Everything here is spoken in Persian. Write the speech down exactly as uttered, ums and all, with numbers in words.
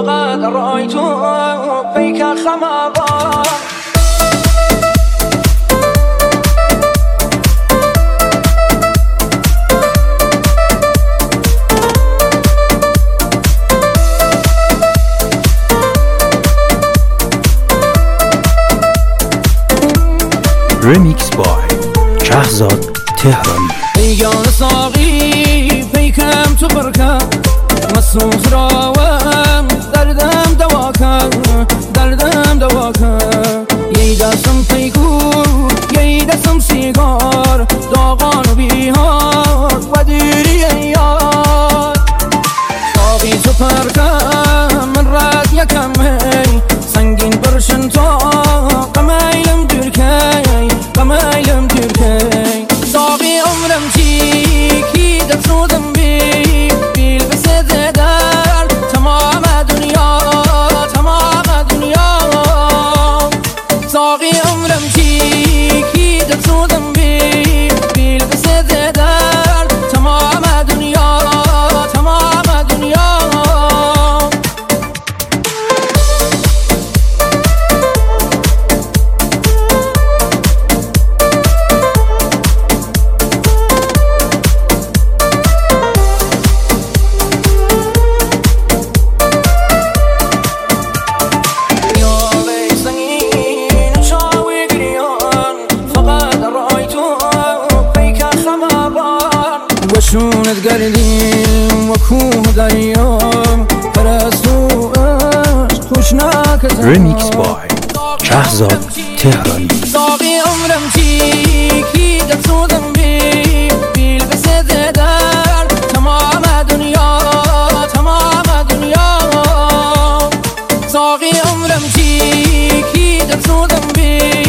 فقط رای تو پیک خمابان ریمیکس بای شهزاد تهرانی. ایگان ساقی پیکم تو برکم مسون خراوم دردم دوا کن دردم دوا کن یی دستم پیکو یی دستم سیگار داغان و بیهار و دیری ایار ساقی تو پرکم من رد یکم هی سنگین برشن تا قمیلم دور کی قمیلم دور کی ساقی عمرم چی کی در سودم بی بیل بسده در تمام دنیا تمام دنیا ساقی عمرم چی کی در سودم بی بیل بسده در تمام دنیا تمام دنیا وشونت قردیم و کوه دریم پرستو عشق خوشناک ریمیکس بای شهزاد تهرانی. ساقی عمرم چی کی در سودم بی بیل بسده در تمام دنیا تمام دنیا ساقی عمرم چی کی در سودم بی